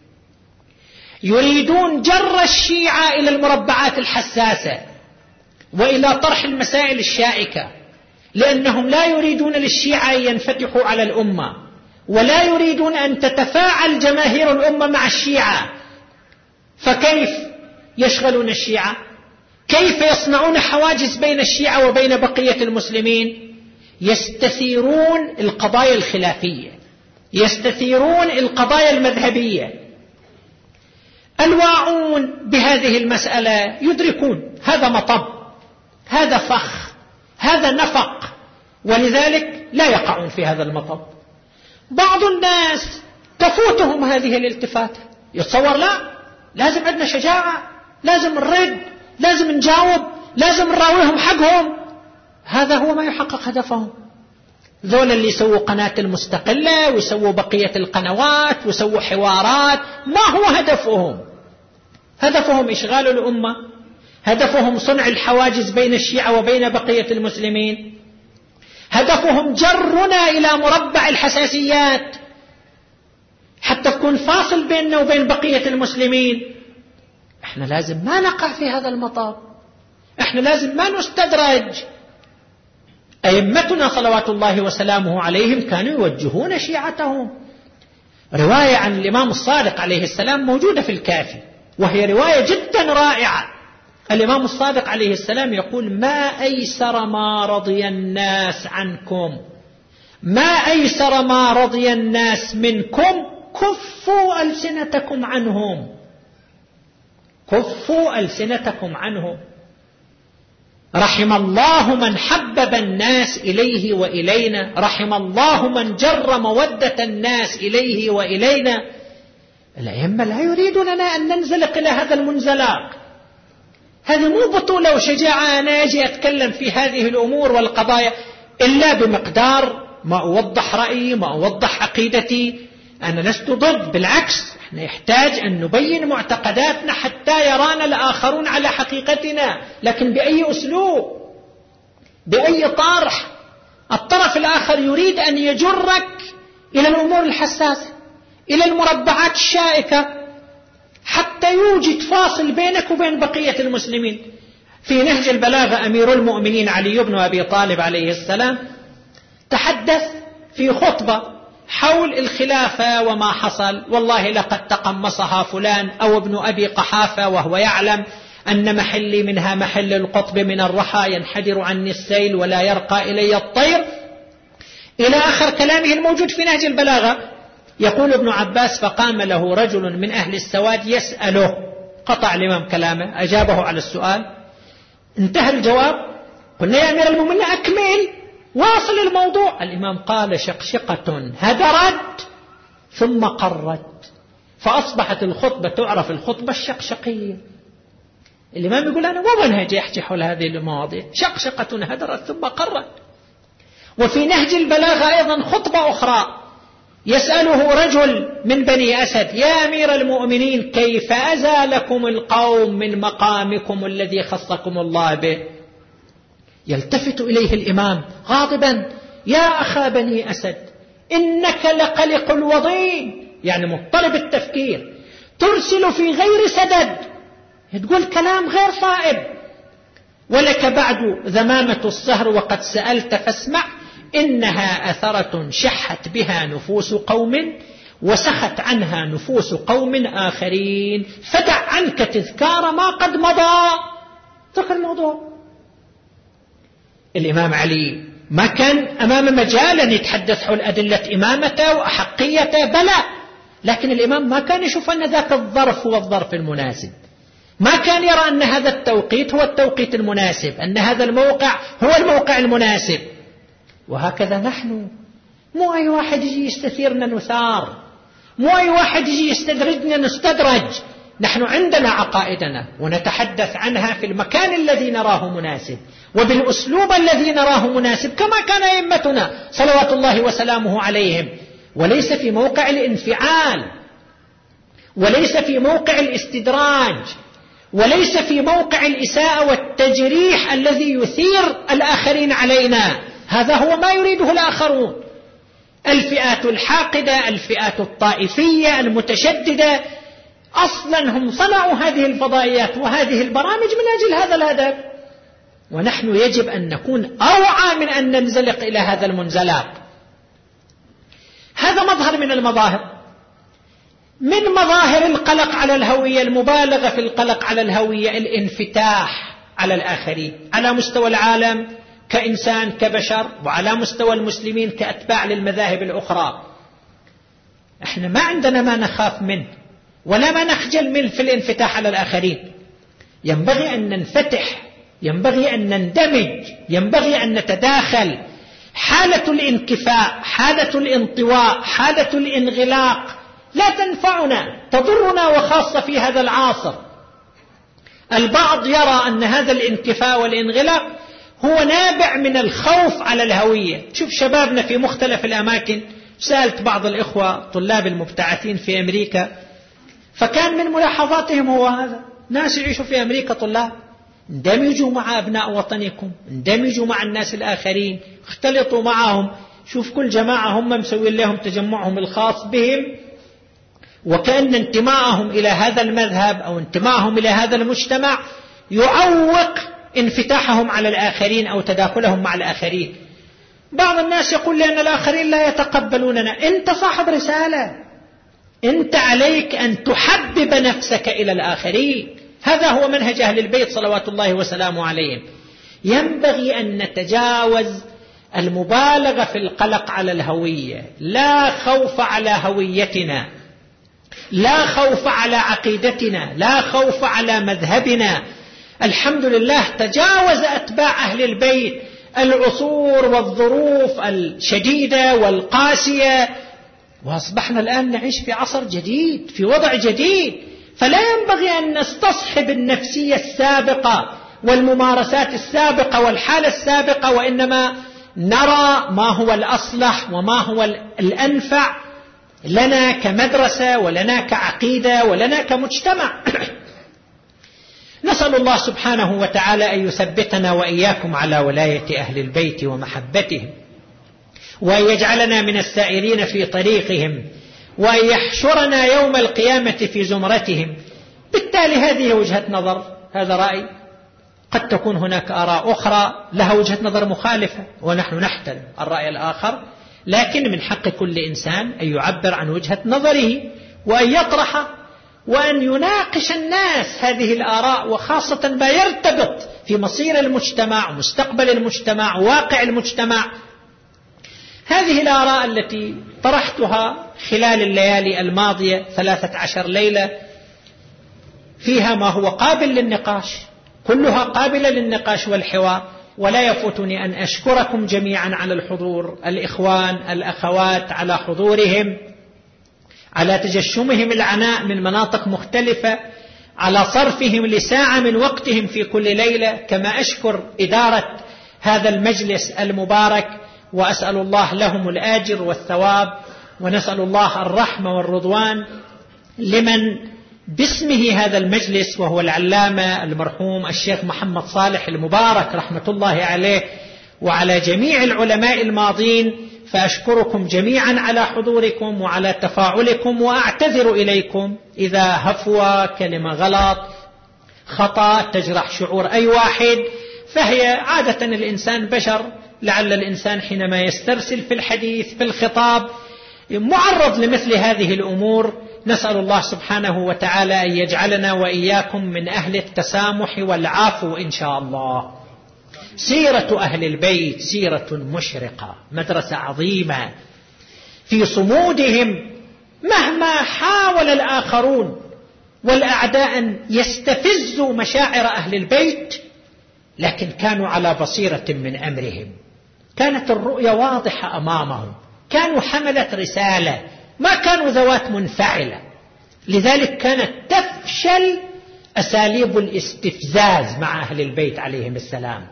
يريدون جر الشيعة إلى المربعات الحساسة وإلى طرح المسائل الشائكة، لأنهم لا يريدون للشيعة أن ينفتحوا على الأمة، ولا يريدون أن تتفاعل جماهير الأمة مع الشيعة. فكيف يشغلون الشيعة؟ كيف يصنعون حواجز بين الشيعة وبين بقية المسلمين؟ يستثيرون القضايا الخلافية، يستثيرون القضايا المذهبية، الواعون بهذه المسألة يدركون هذا مطب، هذا فخ، هذا نفق، ولذلك لا يقعون في هذا المطب. بعض الناس تفوتهم هذه الالتفاتة، يتصور لا لازم عندنا شجاعة، لازم نرد، لازم نجاوب، لازم نراويهم حقهم. هذا هو ما يحقق هدفهم. ذول اللي يسووا قناة المستقلة ويسووا بقية القنوات ويسووا حوارات، ما هو هدفهم؟ هدفهم إشغال الأمة، هدفهم صنع الحواجز بين الشيعة وبين بقية المسلمين، هدفهم جرنا إلى مربع الحساسيات حتى تكون فاصل بيننا وبين بقية المسلمين. احنا لازم ما نقع في هذا المطار، احنا لازم ما نستدرج. أئمتنا صلوات الله وسلامه عليهم كانوا يوجهون شيعتهم. رواية عن الإمام الصادق عليه السلام موجودة في الكافي، وهي رواية جدا رائعة. الإمام الصادق عليه السلام يقول: ما أيسر ما رضي الناس عنكم، ما أيسر ما رضي الناس منكم، كفوا ألسنتكم عنهم، كفوا ألسنتكم عنهم. رحم الله من حبب الناس إليه وإلينا، رحم الله من جر مودة الناس إليه وإلينا. الأئمة لا يريدوننا أن ننزلق إلى هذا المنزلاق. هذه مو بطولة وشجاعة أنا أجي أتكلم في هذه الأمور والقضايا إلا بمقدار ما أوضح رأيي، ما أوضح عقيدتي. أنا لست ضد، بالعكس، احنا يحتاج أن نبين معتقداتنا حتى يرانا الآخرون على حقيقتنا، لكن بأي أسلوب، بأي طرح. الطرف الآخر يريد أن يجرك إلى الأمور الحساسة، إلى المربعات الشائكة، حتى يوجد فاصل بينك وبين بقية المسلمين. في نهج البلاغة أمير المؤمنين علي بن أبي طالب عليه السلام تحدث في خطبة حول الخلافة وما حصل: والله لقد تقمصها فلان أو ابن أبي قحافة وهو يعلم أن محلي منها محل القطب من الرحى، ينحدر عني السيل ولا يرقى إلي الطير، إلى آخر كلامه الموجود في نهج البلاغة. يقول ابن عباس: فقام له رجل من أهل السواد يسأله، قطع الإمام كلامه، أجابه على السؤال، انتهى الجواب. قلنا: يا أمير المؤمنين أكمل، واصل الموضوع. الإمام قال: شقشقة هدرت ثم قرت، فأصبحت الخطبة تعرف الخطبة الشقشقية. الإمام يقول: أنا مو منهجي أحكي حول هذه المواضيع، شقشقة هدرت ثم قرت. وفي نهج البلاغة أيضا خطبة أخرى يسأله رجل من بني أسد: يا أمير المؤمنين، كيف أزالكم القوم من مقامكم الذي خصكم الله به؟ يلتفت إليه الإمام غاضبا: يا أخا بني أسد، إنك لقلق الوضين، يعني مضطرب التفكير، ترسل في غير سدد، تقول كلام غير صائب، ولك بعد ذمامة السهر وقد سألت فاسمع، إنها أثرة شحت بها نفوس قوم وسخت عنها نفوس قوم آخرين، فدع عنك تذكار ما قد مضى. ذكر الموضوع. الإمام علي ما كان أمام مجال أن يتحدث حول أدلة إمامته وأحقيته، بلى، لكن الإمام ما كان يشوف أن ذاك الظرف هو الظرف المناسب، ما كان يرى أن هذا التوقيت هو التوقيت المناسب، أن هذا الموقع هو الموقع المناسب. وهكذا نحن، مو أي واحد يجي يستثيرنا نثار، مو أي واحد يجي يستدرجنا نستدرج. نحن عندنا عقائدنا ونتحدث عنها في المكان الذي نراه مناسب وبالأسلوب الذي نراه مناسب، كما كان أئمتنا صلوات الله وسلامه عليهم، وليس في موقع الانفعال، وليس في موقع الاستدراج، وليس في موقع الإساءة والتجريح الذي يثير الآخرين علينا. هذا هو ما يريده الآخرون، الفئات الحاقدة، الفئات الطائفية المتشددة. أصلا هم صنعوا هذه الفضائيات وهذه البرامج من أجل هذا الهدف، ونحن يجب أن نكون أوعى من أن ننزلق إلى هذا المنزلاق. هذا مظهر من المظاهر، من مظاهر القلق على الهوية، المبالغة في القلق على الهوية، الانفتاح على الآخرين على مستوى العالم كإنسان كبشر، وعلى مستوى المسلمين كأتباع للمذاهب الأخرى. احنا ما عندنا ما نخاف منه ولا ما نخجل منه في الانفتاح على الآخرين. ينبغي أن ننفتح، ينبغي أن نندمج، ينبغي أن نتداخل. حالة الانكفاء، حالة الانطواء، حالة الانغلاق لا تنفعنا، تضرنا، وخاصة في هذا العصر. البعض يرى أن هذا الانكفاء والانغلاق هو نابع من الخوف على الهوية. شوف شبابنا في مختلف الأماكن، سألت بعض الإخوة طلاب المبتعثين في أمريكا، فكان من ملاحظاتهم هو هذا: ناس يعيشوا في أمريكا طلاب، اندمجوا مع أبناء وطنكم، اندمجوا مع الناس الآخرين، اختلطوا معهم. شوف كل جماعة هم مسوين لهم تجمعهم الخاص بهم، وكأن انتماءهم إلى هذا المذهب أو انتماءهم إلى هذا المجتمع يعوق انفتاحهم على الآخرين أو تداخلهم مع الآخرين. بعض الناس يقول لأن الآخرين لا يتقبلوننا. أنت صاحب رسالة، أنت عليك أن تحبب نفسك إلى الآخرين. هذا هو منهج أهل البيت صلوات الله وسلامه عليهم. ينبغي أن نتجاوز المبالغة في القلق على الهوية. لا خوف على هويتنا، لا خوف على عقيدتنا، لا خوف على مذهبنا. الحمد لله تجاوز أتباع أهل البيت العصور والظروف الشديدة والقاسية، وأصبحنا الآن نعيش في عصر جديد، في وضع جديد. فلا ينبغي أن نستصحب النفسية السابقة والممارسات السابقة والحالة السابقة، وإنما نرى ما هو الأصلح وما هو الأنفع لنا كمدرسة ولنا كعقيدة ولنا كمجتمع. نسأل الله سبحانه وتعالى أن يثبتنا وإياكم على ولاية أهل البيت ومحبتهم، وأن يجعلنا من السائرين في طريقهم، وأن يحشرنا يوم القيامة في زمرتهم. بالتالي هذه وجهة نظر، هذا رأي. قد تكون هناك آراء أخرى لها وجهة نظر مخالفة، ونحن نحترم الرأي الآخر، لكن من حق كل إنسان أن يعبر عن وجهة نظره وأن يطرح وأن يناقش الناس هذه الآراء، وخاصة ما يرتبط في مصير المجتمع ومستقبل المجتمع وواقع المجتمع. هذه الآراء التي طرحتها خلال الليالي الماضية ثلاثة عشر ليلة فيها ما هو قابل للنقاش، كلها قابلة للنقاش والحوار. ولا يفوتني أن أشكركم جميعا على الحضور، الإخوان الأخوات على حضورهم، على تجشمهم العناء من مناطق مختلفة، على صرفهم لساعة من وقتهم في كل ليلة. كما أشكر إدارة هذا المجلس المبارك، وأسأل الله لهم الآجر والثواب، ونسأل الله الرحمة والرضوان لمن باسمه هذا المجلس، وهو العلامة المرحوم الشيخ محمد صالح المبارك رحمة الله عليه، وعلى جميع العلماء الماضين. فأشكركم جميعا على حضوركم وعلى تفاعلكم، وأعتذر إليكم إذا هفوة، كلمة غلط، خطأ تجرح شعور أي واحد، فهي عادة الإنسان بشر. لعل الإنسان حينما يسترسل في الحديث في الخطاب معرض لمثل هذه الأمور. نسأل الله سبحانه وتعالى أن يجعلنا وإياكم من أهل التسامح والعفو إن شاء الله. سيرة أهل البيت سيرة مشرقة، مدرسة عظيمة في صمودهم مهما حاول الآخرون والأعداء أن يستفزوا مشاعر أهل البيت، لكن كانوا على بصيرة من أمرهم، كانت الرؤية واضحة أمامهم، كانوا حملة رسالة، ما كانوا ذوات منفعلة. لذلك كانت تفشل أساليب الاستفزاز مع أهل البيت عليهم السلام.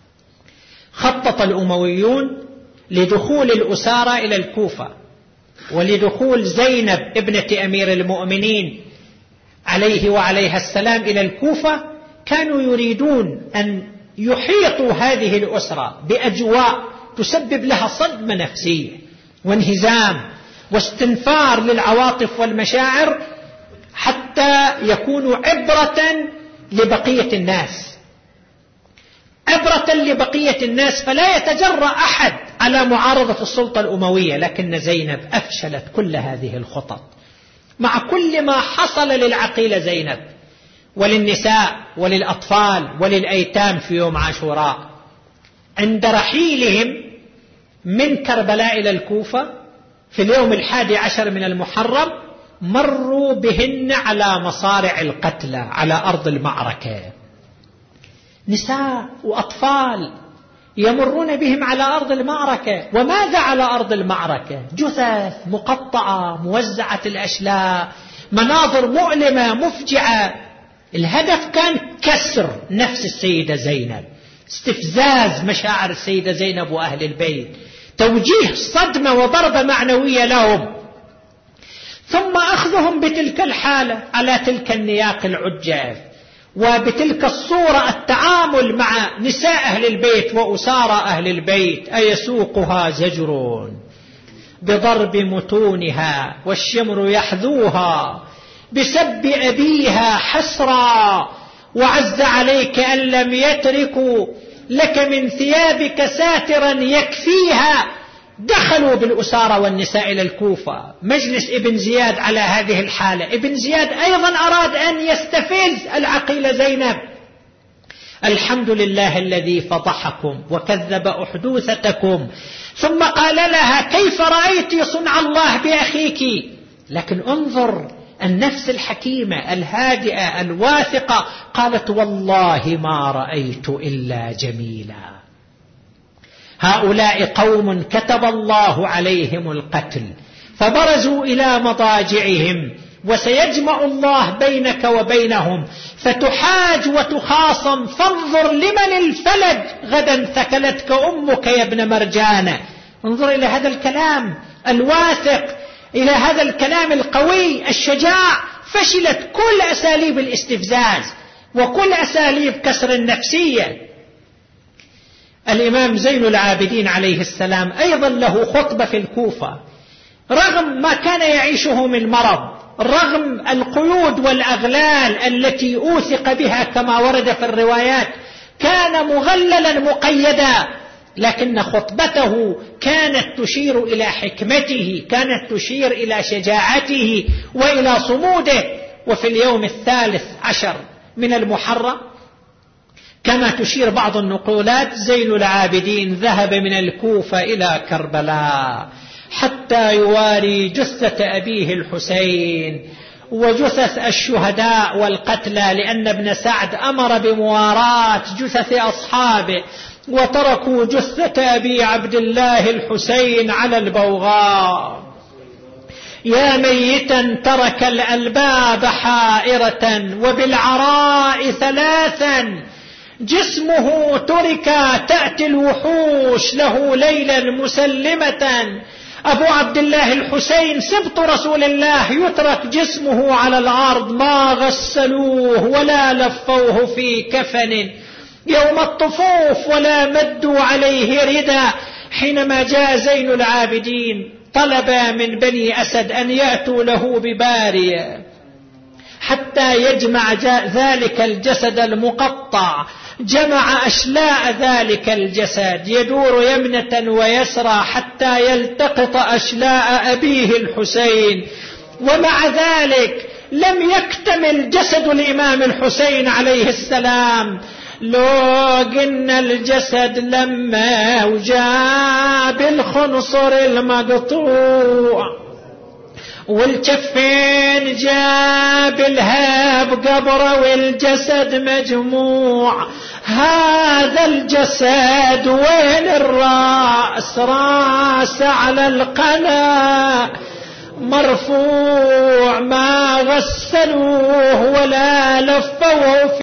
خطط الأمويون لدخول الأسارة إلى الكوفة، ولدخول زينب ابنة أمير المؤمنين عليه وعليها السلام إلى الكوفة. كانوا يريدون أن يحيطوا هذه الأسرة بأجواء تسبب لها صدمة نفسية وانهزام واستنفار للعواطف والمشاعر، حتى يكونوا عبرة لبقية الناس، عبرة لبقية الناس، فلا يتجرأ أحد على معارضة السلطة الأموية. لكن زينب أفشلت كل هذه الخطط، مع كل ما حصل للعقيلة زينب وللنساء وللأطفال وللأيتام في يوم عاشوراء. عند رحيلهم من كربلاء إلى الكوفة في اليوم الحادي عشر من المحرم مروا بهن على مصارع القتلى على أرض المعركة، نساء وأطفال يمرون بهم على أرض المعركة. وماذا على أرض المعركة؟ جثث مقطعة موزعة الأشلاء، مناظر مؤلمة مفجعة. الهدف كان كسر نفس السيدة زينب، استفزاز مشاعر السيدة زينب وأهل البيت، توجيه صدمة وضربة معنوية لهم، ثم أخذهم بتلك الحالة على تلك النياق العجاف وبتلك الصورة التعامل مع نساء أهل البيت وأسارى أهل البيت. أيسوقها زجر بضرب متونها والشمر يحذوها بسب أبيها حسرا، وعز عليك أن لم يتركوا لك من ثيابك ساترا يكفيها. دخلوا بالأسارة والنساء إلى الكوفة، مجلس ابن زياد على هذه الحالة. ابن زياد أيضا أراد أن يستفز العقيلة زينب. الحمد لله الذي فضحكم وكذب أحدوثتكم، ثم قال لها كيف رأيت صنع الله بأخيك؟ لكن انظر النفس الحكيمة الهادئة الواثقة، قالت والله ما رأيت إلا جميلا. هؤلاء قوم كتب الله عليهم القتل فبرزوا إلى مضاجعهم، وسيجمع الله بينك وبينهم فتحاج وتخاصم. فانظر لمن الفلج غدا ثكلتك أمك يا ابن مرجانة. انظر إلى هذا الكلام الواثق، إلى هذا الكلام القوي الشجاع. فشلت كل أساليب الاستفزاز وكل أساليب كسر النفسية. الإمام زين العابدين عليه السلام أيضا له خطبة في الكوفة، رغم ما كان يعيشه من مرض، رغم القيود والأغلال التي أوثق بها كما ورد في الروايات، كان مغللا مقيدا، لكن خطبته كانت تشير إلى حكمته، كانت تشير إلى شجاعته وإلى صموده. وفي اليوم الثالث عشر من المحرم كما تشير بعض النقولات زين العابدين ذهب من الكوفة إلى كربلاء حتى يواري جثة أبيه الحسين وجثث الشهداء والقتلى، لأن ابن سعد أمر بمواراة جثث أصحابه، وتركوا جثة أبي عبد الله الحسين على البوغاء. يا ميتا ترك الألباب حائرة وبالعراء ثلاثا، جسمه ترك تأتي الوحوش له ليلا مسلمة. أبو عبد الله الحسين سبط رسول الله يترك جسمه على الأرض، ما غسلوه ولا لفوه في كفن يوم الطفوف ولا مدوا عليه ردا. حينما جاء زين العابدين طلب من بني أسد أن يأتوا له ببارية حتى يجمع ذلك الجسد المقطع. جمع أشلاء ذلك الجسد يدور يمنة ويسرى حتى يلتقط أشلاء أبيه الحسين، ومع ذلك لم يكتمل جسد الإمام الحسين عليه السلام. لو قلنا الجسد لما وجاب الخنصر المقطوع والكفين جاب الهاب قبره والجسد مجموع، هذا الجسد وين الرأس؟ راس على القنا مرفوع، ما غسلوه ولا لفوه